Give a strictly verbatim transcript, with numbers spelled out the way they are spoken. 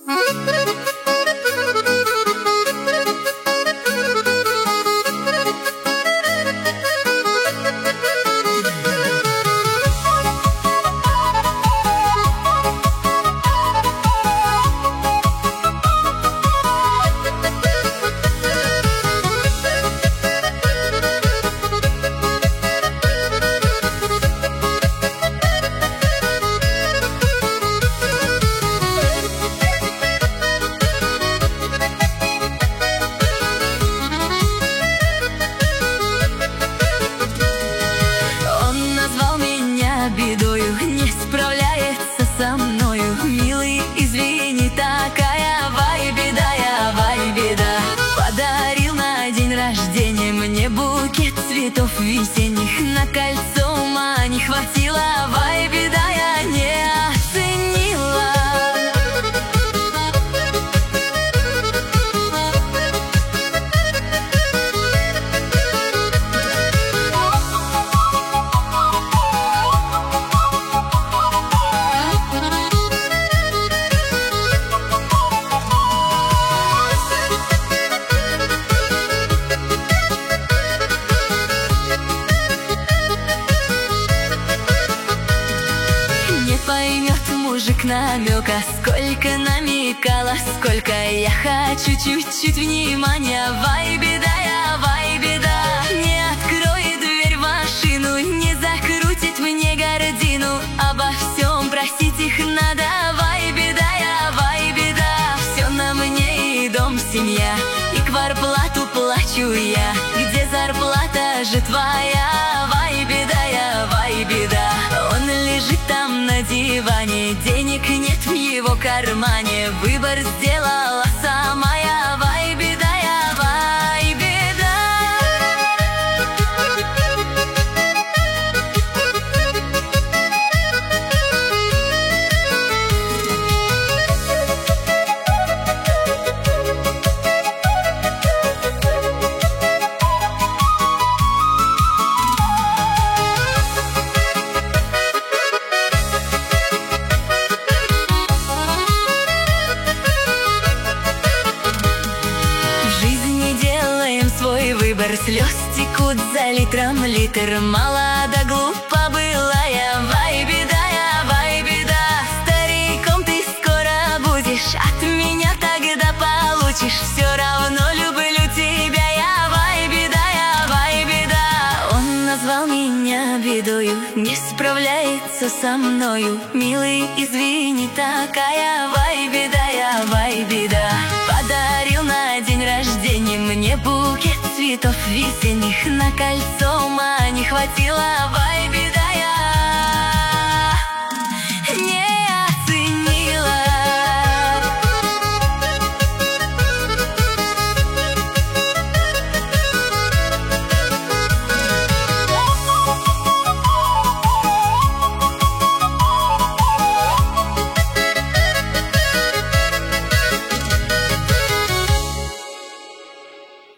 Бедою не справляется со мною. Милый, извини, такая вай беда, я вай беда. Подарил на день рождения мне букет цветов весенних, на кольцо ума не хватило, вай беда, я не оценила. Поймет мужик намека, сколько намекала, сколько я хочу чуть-чуть внимания. Вай беда, я вай беда. Не откроет дверь в машину, не закрутит мне гордину, обо всем просить их надо. Вай беда, я вай беда. Все на мне и дом, семья, и квартплату плачу я. Где зарплата же твоя? Вай беда, я вай беда. Он лежит там на диване, денег нет в его кармане. Выбор сделала сама я. Вай беда, я вай беда. Свой выбор, слез текут за литром литр. Мало да глупо была я. Вай беда, я вай беда. Стариком ты скоро будешь, от меня тогда получишь. Все равно люблю тебя я. Вай беда, я вай беда. Он назвал меня бедою, не справляется со мною. Милый, извини, такая вай беда, я вай беда. Подарил на день рождения мне букет цветов весенних, на кольцо ума не хватило.